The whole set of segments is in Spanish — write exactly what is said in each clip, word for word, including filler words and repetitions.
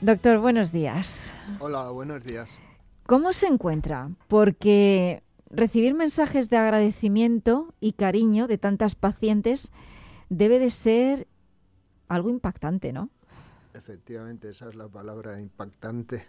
Doctor, buenos días. Hola, buenos días. ¿Cómo se encuentra? Porque recibir mensajes de agradecimiento y cariño de tantas pacientes debe de ser algo impactante, ¿no? Efectivamente, esa es la palabra, impactante.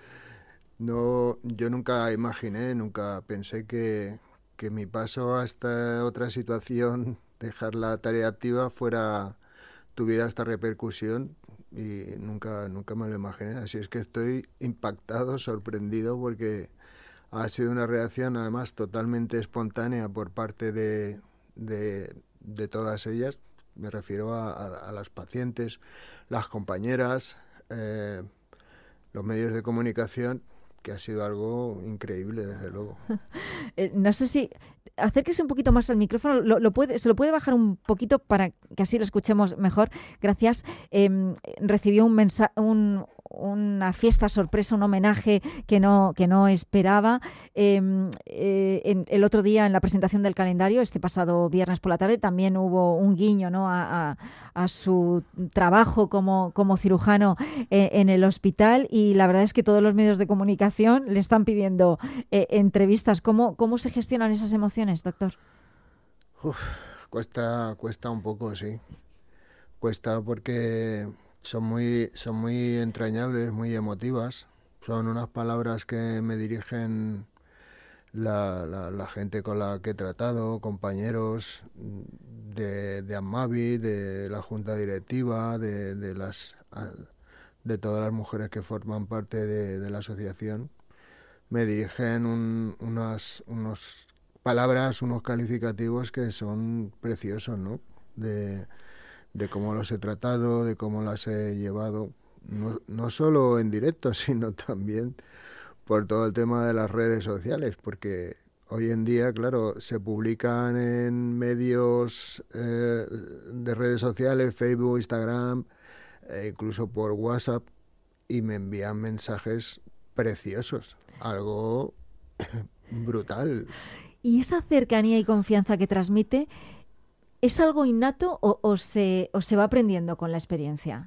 No, yo nunca imaginé, nunca pensé que, que mi paso a esta otra situación, dejar la tarea activa, fuera tuviera esta repercusión y nunca, nunca me lo imaginé. Así es que estoy impactado, sorprendido, porque ha sido una reacción además totalmente espontánea por parte de, de, de todas ellas. Me refiero a, a, a las pacientes, las compañeras, eh, los medios de comunicación, que ha sido algo increíble, desde luego. Eh, no sé si... Acérquese un poquito más al micrófono, lo, lo puede, se lo puede bajar un poquito para que así lo escuchemos mejor. Gracias. Eh, recibió un mensa- un, una fiesta sorpresa, un homenaje que no, que no esperaba. Eh, eh, en, el otro día, en la presentación del calendario, este pasado viernes por la tarde, también hubo un guiño, ¿no?, a, a, a su trabajo como, como cirujano eh, en el hospital, y la verdad es que todos los medios de comunicación le están pidiendo eh, entrevistas. ¿Cómo, ¿Cómo se gestionan esas emociones, doctor? Uf, cuesta, cuesta un poco, sí. Cuesta porque son muy, son muy entrañables, muy emotivas. Son unas palabras que me dirigen la, la, la gente con la que he tratado, compañeros de, de Ammavi, de la junta directiva, de, de, las, de todas las mujeres que forman parte de, de la asociación. Me dirigen un, unas unos palabras, unos calificativos que son preciosos, ¿no? De, de cómo los he tratado, de cómo las he llevado, no, no solo en directo, sino también por todo el tema de las redes sociales, porque hoy en día, claro, se publican en medios eh, de redes sociales, Facebook, Instagram, eh, incluso por WhatsApp, y me envían mensajes preciosos, algo brutal. ¿Y esa cercanía y confianza que transmite es algo innato o, o, se, o se va aprendiendo con la experiencia?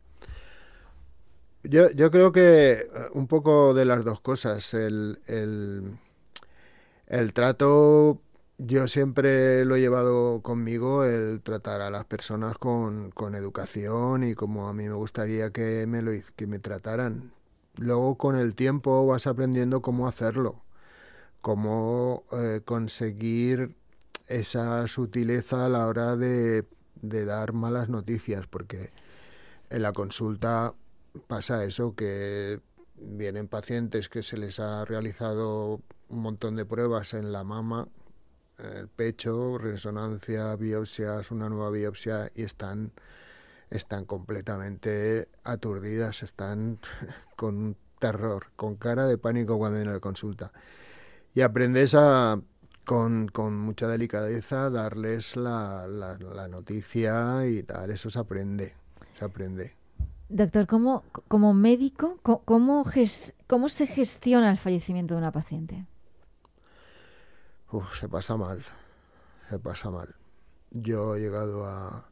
Yo, yo creo que un poco de las dos cosas. El, el, el trato, yo siempre lo he llevado conmigo, el tratar a las personas con, con educación y como a mí me gustaría que me, lo, que me trataran. Luego con el tiempo vas aprendiendo cómo hacerlo, cómo eh, conseguir esa sutileza a la hora de, de dar malas noticias, porque en la consulta pasa eso, que vienen pacientes que se les ha realizado un montón de pruebas en la mama, en el pecho, resonancia, biopsias, una nueva biopsia, y están, están completamente aturdidas, están con un terror, con cara de pánico cuando vienen a la consulta. Y aprendes a, con, con mucha delicadeza, darles la, la, la noticia y tal, eso se aprende, se aprende. Doctor, ¿cómo, como médico, cómo, ges, ¿cómo se gestiona el fallecimiento de una paciente? Uf, se pasa mal, se pasa mal. Yo he llegado a...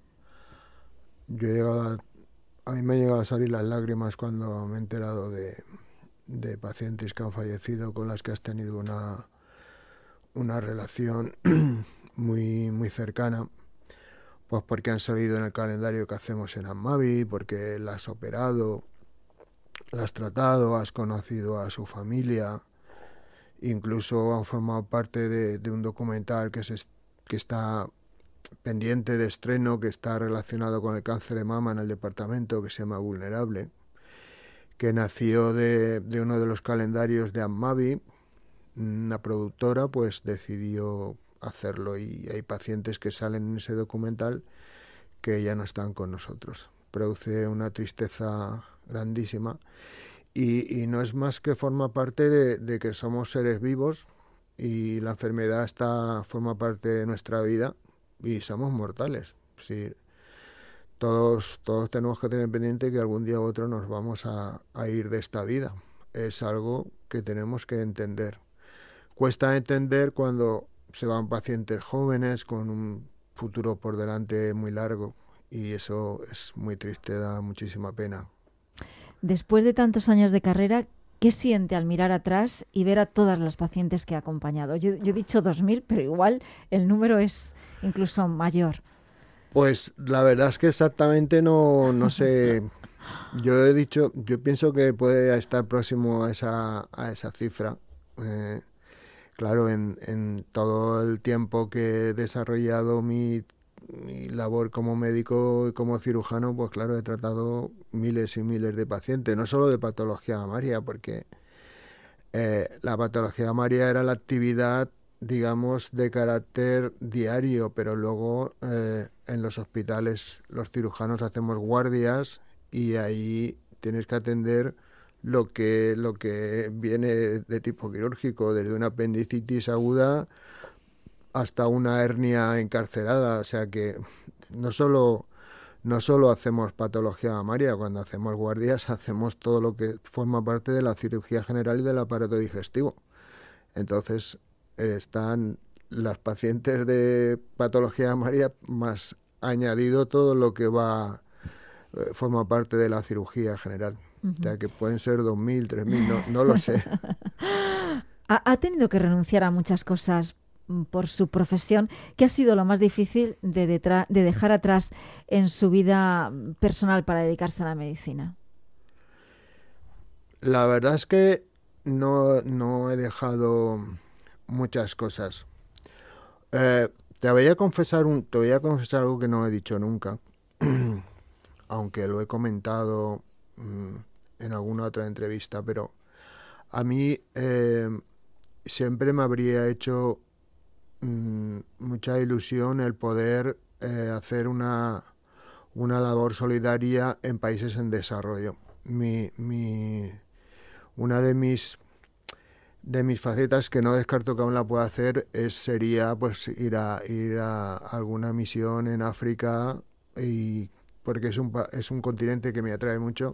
Yo he llegado a... A mí me han llegado a salir las lágrimas cuando me he enterado de, de pacientes que han fallecido con las que has tenido una, una relación muy, muy cercana, pues porque han salido en el calendario que hacemos en Ammavi, porque las has operado, las has tratado, has conocido a su familia, incluso han formado parte de, de un documental que, se, que está pendiente de estreno, que está relacionado con el cáncer de mama en el departamento, que se llama Vulnerable, que nació de, de uno de los calendarios de Ammavi. Una productora pues decidió hacerlo y hay pacientes que salen en ese documental que ya no están con nosotros. Produce una tristeza grandísima y, y no es más que forma parte de, de que somos seres vivos y la enfermedad está, forma parte de nuestra vida y somos mortales. Sí, todos, todos tenemos que tener pendiente que algún día u otro nos vamos a, a ir de esta vida. Es algo que tenemos que entender. Cuesta entender cuando se van pacientes jóvenes con un futuro por delante muy largo y eso es muy triste, da muchísima pena. Después de tantos años de carrera, ¿qué siente al mirar atrás y ver a todas las pacientes que ha acompañado? Yo, yo he dicho dos mil, pero igual el número es incluso mayor. Pues la verdad es que exactamente no, no sé. Yo he dicho, yo pienso que puede estar próximo a esa, a esa cifra. Eh, claro, en, en todo el tiempo que he desarrollado mi, mi labor como médico y como cirujano, pues claro, he tratado miles y miles de pacientes, no solo de patología mamaria, porque eh, la patología mamaria era la actividad, digamos, de carácter diario, pero luego eh, en los hospitales los cirujanos hacemos guardias y ahí tienes que atender lo que lo que viene de tipo quirúrgico, desde una apendicitis aguda hasta una hernia encarcerada, o sea que no solo no solo hacemos patología mamaria, cuando hacemos guardias hacemos todo lo que forma parte de la cirugía general y del aparato digestivo. Entonces eh, están las pacientes de patología mamaria más añadido todo lo que va eh, forma parte de la cirugía general. Uh-huh. O sea que pueden ser dos mil, tres mil, no, no lo sé. ha, ha tenido que renunciar a muchas cosas por su profesión. ¿Qué ha sido lo más difícil de, detra- de dejar atrás en su vida personal para dedicarse a la medicina? La verdad es que no, no he dejado muchas cosas. Eh, te voy a confesar un, te voy a confesar algo que no he dicho nunca, aunque lo he comentado mmm, en alguna otra entrevista, pero a mí eh, siempre me habría hecho mmm, mucha ilusión el poder eh, hacer una, una labor solidaria en países en desarrollo. Mi, mi, una de mis de mis facetas que no descarto que aún la pueda hacer es sería pues ir a ir a alguna misión en África, y porque es un es un continente que me atrae mucho,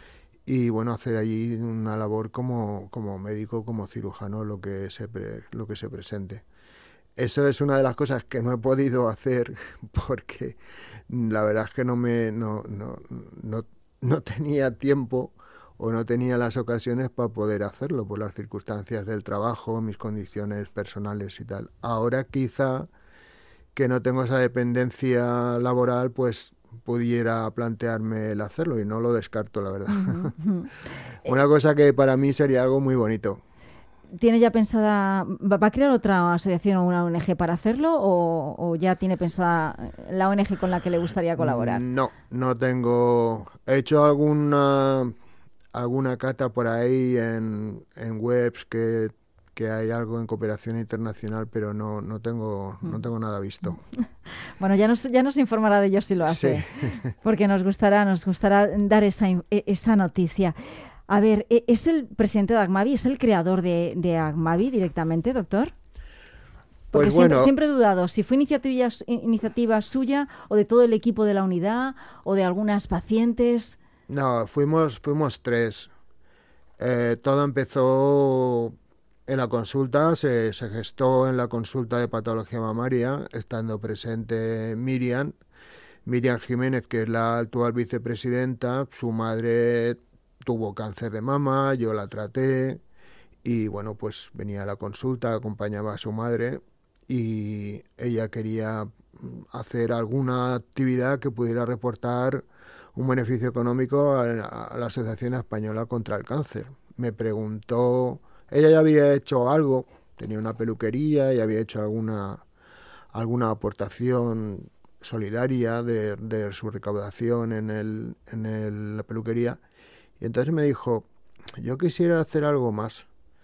y bueno, hacer allí una labor como como médico, como cirujano, lo que se pre, lo que se presente. Eso es una de las cosas que no he podido hacer porque la verdad es que no me no no no, no tenía tiempo o no tenía las ocasiones para poder hacerlo por las circunstancias del trabajo, mis condiciones personales y tal. Ahora quizá que no tengo esa dependencia laboral, pues pudiera plantearme el hacerlo, y no lo descarto, la verdad. Uh-huh. Una cosa que para mí sería algo muy bonito. ¿Tiene ya pensada, va a crear otra asociación o una O N G para hacerlo, o, o ya tiene pensada la O N G con la que le gustaría colaborar? No, no tengo. He hecho alguna alguna cata por ahí en, en webs que, que hay algo en cooperación internacional, pero no no tengo no tengo nada visto. Bueno, ya nos ya nos informará de ello si lo hace, sí. Porque nos gustará nos gustará dar esa esa noticia. A ver, ¿es el presidente de ACMAVI, es el creador de, de ACMAVI directamente, doctor? Porque pues siempre, bueno, siempre he dudado si fue iniciativa, iniciativa suya o de todo el equipo de la unidad o de algunas pacientes. No, fuimos, fuimos tres. Eh, todo empezó en la consulta, se, se gestó en la consulta de patología mamaria, estando presente Miriam, Miriam Jiménez, que es la actual vicepresidenta. Su madre tuvo cáncer de mama, yo la traté y bueno, pues venía a la consulta, acompañaba a su madre y ella quería hacer alguna actividad que pudiera reportar un beneficio económico a, a la Asociación Española contra el Cáncer. Me preguntó, ella ya había hecho algo, tenía una peluquería y había hecho alguna, alguna aportación solidaria de, de su recaudación en, el, en el, la peluquería, y entonces me dijo, yo quisiera hacer algo más.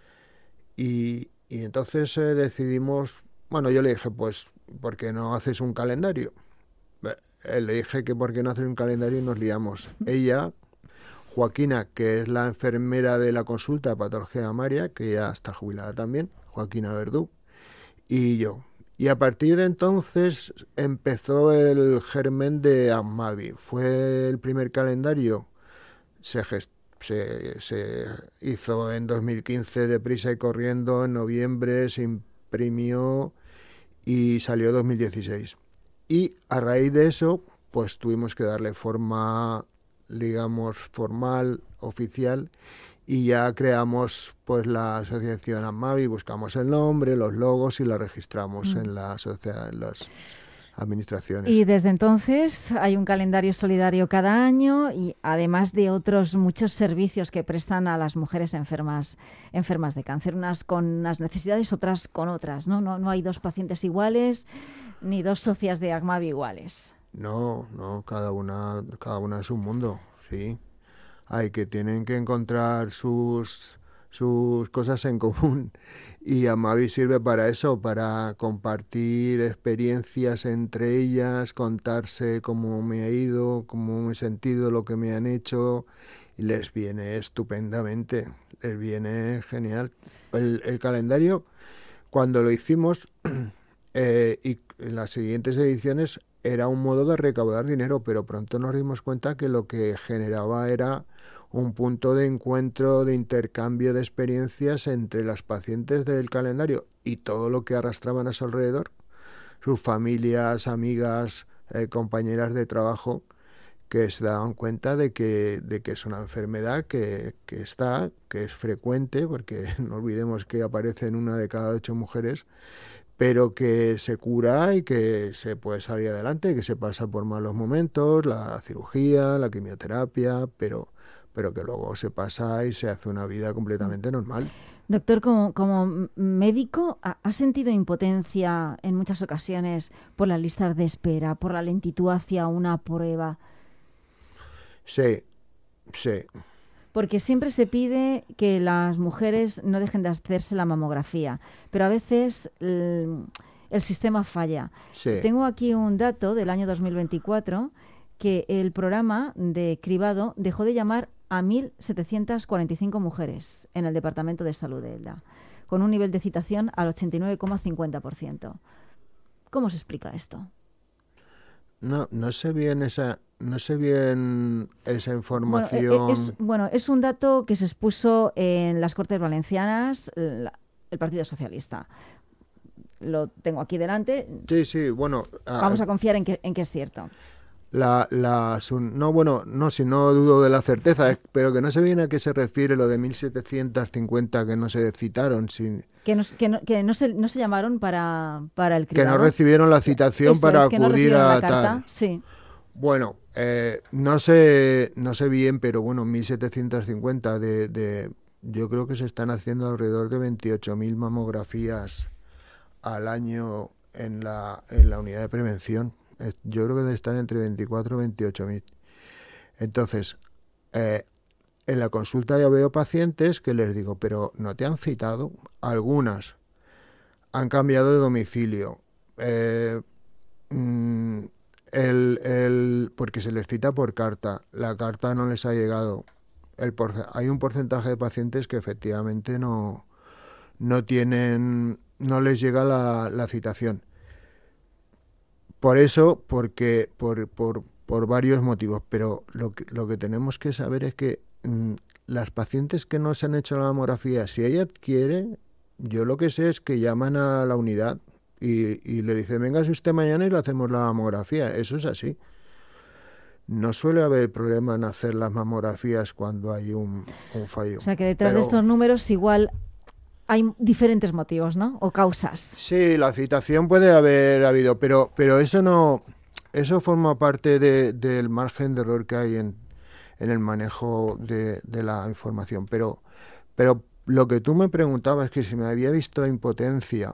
Y, y entonces eh, decidimos, bueno, yo le dije, pues, ¿por qué no haces un calendario? Eh, le dije que por qué no hacer un calendario, y nos liamos. Ella, Joaquina, que es la enfermera de la consulta de patología mamaria, que ya está jubilada también, Joaquina Verdú, y yo. Y a partir de entonces empezó el germen de ACMAVI. Fue el primer calendario, se gestó. Se, se hizo en dos mil quince deprisa y corriendo, en noviembre se imprimió y salió dos mil dieciséis. Y a raíz de eso, pues tuvimos que darle forma digamos, formal, oficial, y ya creamos pues la asociación AMAVI, buscamos el nombre, los logos y la registramos mm. en la sociedad, en las administraciones. Y desde entonces hay un calendario solidario cada año y además de otros muchos servicios que prestan a las mujeres enfermas enfermas de cáncer, unas con unas necesidades, otras con otras, ¿no? No, no hay dos pacientes iguales ni dos socias de AMAVI iguales. No, no, cada una, cada una es un mundo, sí. Hay que tienen que encontrar sus, sus cosas en común y AMAVI sirve para eso, para compartir experiencias entre ellas, contarse cómo me ha ido, cómo me he sentido, lo que me han hecho, y les viene estupendamente, les viene genial. El, el calendario, cuando lo hicimos eh, y en las siguientes ediciones, era un modo de recaudar dinero, pero pronto nos dimos cuenta que lo que generaba era un punto de encuentro, de intercambio de experiencias entre las pacientes del calendario y todo lo que arrastraban a su alrededor, sus familias, amigas, eh, compañeras de trabajo, que se daban cuenta de que, de que es una enfermedad que, que está, que es frecuente, porque no olvidemos que aparece en una de cada ocho mujeres, pero que se cura y que se puede salir adelante, que se pasa por malos momentos, la cirugía, la quimioterapia, pero, pero que luego se pasa y se hace una vida completamente normal. Doctor, como, como médico, ¿ha sentido impotencia en muchas ocasiones por las listas de espera, por la lentitud hacia una prueba? Sí, sí. Porque siempre se pide que las mujeres no dejen de hacerse la mamografía, pero a veces el, el sistema falla. Sí. Tengo aquí un dato del año dos mil veinticuatro que el programa de cribado dejó de llamar a mil setecientas cuarenta y cinco mujeres en el Departamento de Salud de Elda, con un nivel de citación al ochenta y nueve coma cincuenta por ciento. ¿Cómo se explica esto? No, no sé bien esa, no sé bien esa información. Bueno, es, bueno, es un dato que se expuso en las Cortes Valencianas, el, el Partido Socialista. Lo tengo aquí delante. Sí, sí, bueno. Vamos a, a confiar en que, en que es cierto. La, la, no, bueno, no, si no dudo de la certeza, pero que no sé bien a qué se refiere lo de mil setecientas cincuenta que no se citaron. Sin... Que, no, que, no, que no, se, no se llamaron para, para el cribado. Que no recibieron la citación Eso para es, que acudir no a la carta, tal. Sí. Bueno, eh, no sé no sé bien, pero bueno, mil setecientas cincuenta de, de... Yo creo que se están haciendo alrededor de veintiocho mil mamografías al año en la, en la unidad de prevención. Yo creo que debe estar entre veinticuatro y veintiocho mil. Entonces, eh, en la consulta yo veo pacientes que les digo, pero ¿no te han citado? Algunas han cambiado de domicilio, eh, mm, el, el, porque se les cita por carta, la carta no les ha llegado. El porce- hay un porcentaje de pacientes que efectivamente no, no tienen, no les llega la, la citación. Por eso, porque por, por, por varios motivos, pero lo que, lo que tenemos que saber es que mmm, las pacientes que no se han hecho la mamografía, si ella quiere, yo lo que sé es que llaman a la unidad y, y le dicen, venga usted mañana y le hacemos la mamografía. Eso es así. No suele haber problema en hacer las mamografías cuando hay un, un fallo. O sea que detrás pero... de estos números igual hay diferentes motivos, ¿no? O causas. Sí, la citación puede haber habido, pero pero eso no, eso forma parte de, del margen de error que hay en, en el manejo de, de la información. Pero, pero lo que tú me preguntabas es que si me había visto impotencia.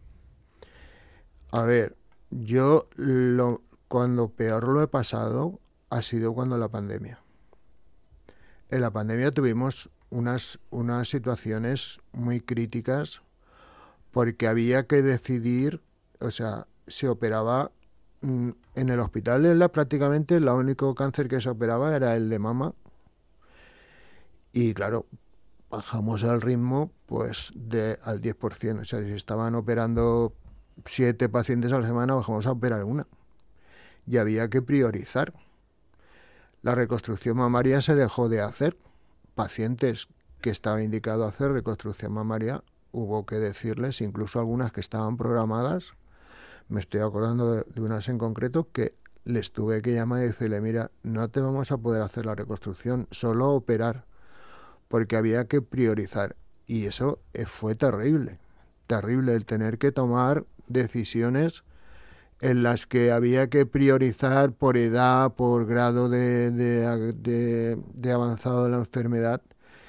A ver, yo lo, cuando peor lo he pasado ha sido cuando la pandemia. En la pandemia tuvimos unas, unas situaciones muy críticas porque había que decidir, o sea, se operaba mmm, en el hospital de Elda prácticamente el único cáncer que se operaba era el de mama y claro, bajamos el ritmo pues de al diez por ciento, o sea, si estaban operando siete pacientes a la semana, bajamos a operar una y había que priorizar. La reconstrucción mamaria se dejó de hacer. Pacientes que estaba indicado hacer reconstrucción mamaria, hubo que decirles, incluso algunas que estaban programadas, me estoy acordando de, de unas en concreto, que les tuve que llamar y decirle, mira, no te vamos a poder hacer la reconstrucción, solo operar, porque había que priorizar. Y eso eh, fue terrible, terrible el tener que tomar decisiones en las que había que priorizar por edad, por grado de, de, de, de avanzado de la enfermedad,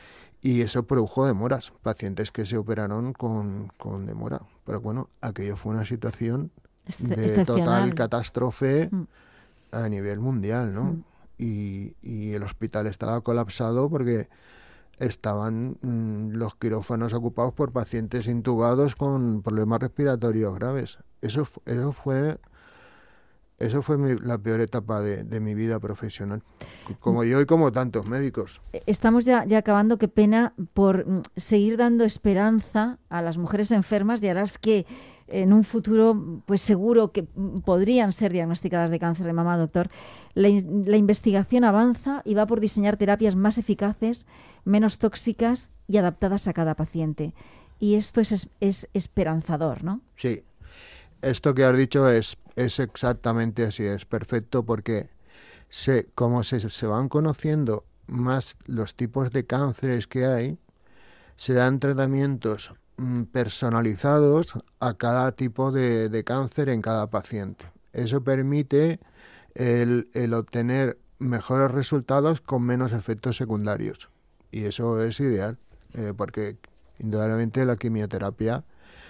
y eso produjo demoras, pacientes que se operaron con, con demora. Pero bueno, aquello fue una situación de total catástrofe mm. a nivel mundial, ¿no? Mm. Y, y el hospital estaba colapsado porque estaban mmm, los quirófanos ocupados por pacientes intubados con problemas respiratorios graves. Eso, eso fue, eso fue mi, la peor etapa de, de mi vida profesional, como yo y como tantos médicos. Estamos ya, ya acabando, qué pena por mm, seguir dando esperanza a las mujeres enfermas y a las que en un futuro, pues seguro que podrían ser diagnosticadas de cáncer de mama, doctor. La, la investigación avanza y va por diseñar terapias más eficaces, menos tóxicas y adaptadas a cada paciente. Y esto es, es, es esperanzador, ¿no? Sí, esto que has dicho es, es exactamente así, es perfecto, porque se, como se, se van conociendo más los tipos de cánceres que hay, se dan tratamientos personalizados a cada tipo de, de cáncer en cada paciente. Eso permite el, el obtener mejores resultados con menos efectos secundarios. Y eso es ideal, eh, porque indudablemente la quimioterapia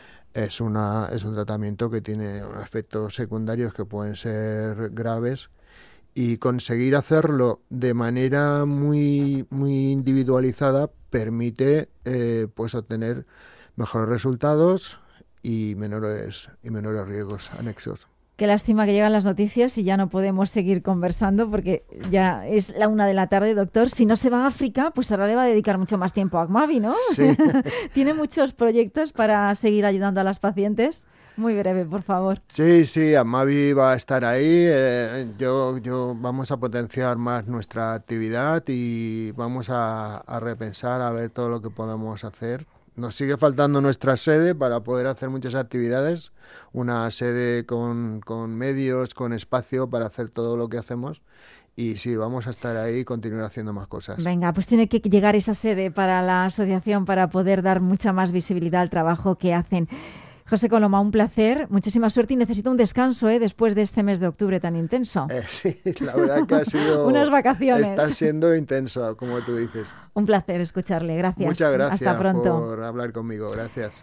es, una, es un tratamiento que tiene efectos secundarios que pueden ser graves, y conseguir hacerlo de manera muy, muy individualizada permite eh, pues obtener mejores resultados y menores y menores riesgos anexos. Qué lástima que llegan las noticias y ya no podemos seguir conversando porque ya es la una de la tarde, doctor. Si no se va a África, pues ahora le va a dedicar mucho más tiempo a Acmavi, ¿no? Sí. ¿Tiene muchos proyectos para seguir ayudando a las pacientes? Muy breve, por favor. Sí, sí, Acmavi va a estar ahí. Eh, yo, yo vamos a potenciar más nuestra actividad y vamos a, a repensar a ver todo lo que podemos hacer. Nos sigue faltando nuestra sede para poder hacer muchas actividades, una sede con, con medios, con espacio para hacer todo lo que hacemos. Y sí, vamos a estar ahí y continuar haciendo más cosas. Venga, pues tiene que llegar esa sede para la asociación para poder dar mucha más visibilidad al trabajo que hacen. José Coloma, un placer, muchísima suerte y necesito un descanso ¿eh? después de este mes de octubre tan intenso. Eh, sí, la verdad que ha sido... unas vacaciones. Está siendo intenso, como tú dices. Un placer escucharle, gracias. Muchas gracias. Hasta pronto. Por hablar conmigo, gracias.